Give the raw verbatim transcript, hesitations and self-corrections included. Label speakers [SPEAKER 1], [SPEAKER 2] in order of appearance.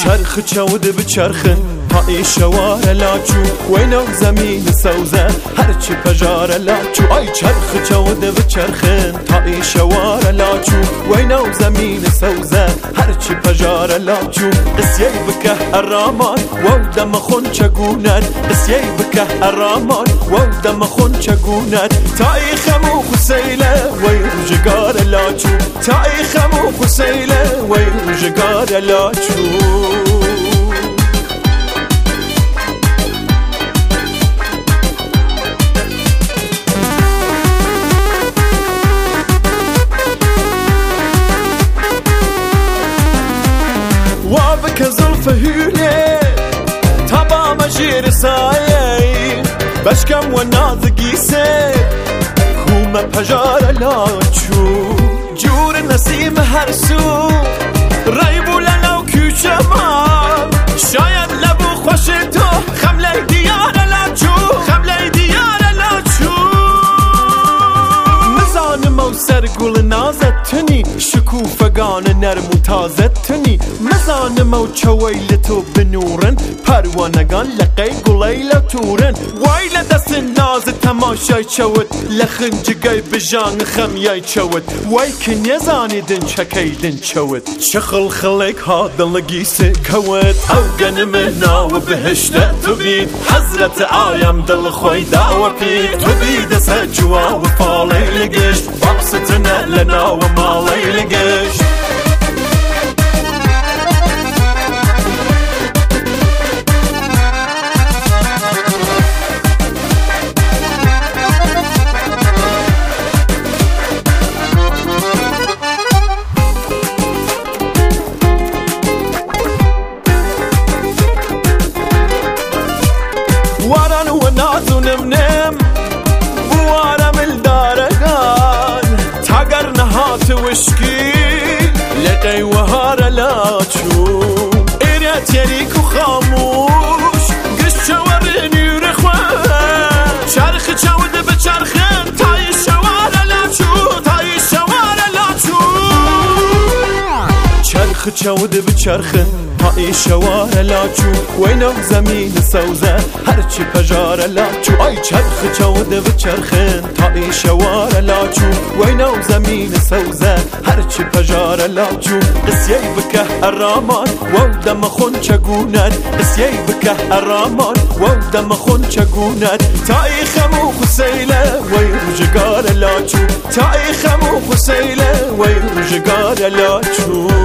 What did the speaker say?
[SPEAKER 1] چرخ چود بچرخن های شوار لاچو وینو زمین سوزه هرچی پجار لاچو آی چرخ چود بچرخن های شوار لاچو وینو زمین سوزه هرچی پجار لاچو قسیه بکه ارامان و دم خون چگوند قسیه بکه ارامان و دم خون چگوند تای خمو خسیله وی روزگار لاچو تای خمو خسیله وی روزگار لاچو وابك زلف هولي تبا مجير سايي بشكم ونازقي سير كوما بجار لاچو جور نسيم هرسو ريبو لنو كوچمان شاید لبو خوشتو خمله دیار لاچو خمله دیار لاچو مزانم و سرگل نازتنی شکوفگان نرم و تازتنی مزانم و چویلتو بنورن پروانگان لقی گلیل تورن ویل دست ناز تماشای چود لخنجگای بجان خمیای چود وی که نزانیدن چکیدن چود چخل خلیک ها دلگیسه کود او گنم ناو بهشته تو بید حضرت آیم دل خوی داو پید تو بید سجوا و فالی لگشت بابستنه لناو مالی لگشت وارن و نازو نم نم وارم الدارگان تاگر نهات وشکی لقی و هار لاچو ایرت یریک و خاموش گشت شورنی و رخوان چرخ چود بچرخن تای شوار لاچو تای شوار لاچو چرخ چود بچرخن های شوار لاچو وینو زمین سوزه هرچی پجار لاچو آی چرخ چود بچرخن های شوار لاچو وینو زمین سوزه هرچی پجار لاچو قسیه بکه ارامان و دم خون چگوند قسیه بکه ارامان و دم خون چگوند تای خمو خسیله وی روزگار لاچو تای خمو خسیله وی روزگار لاچو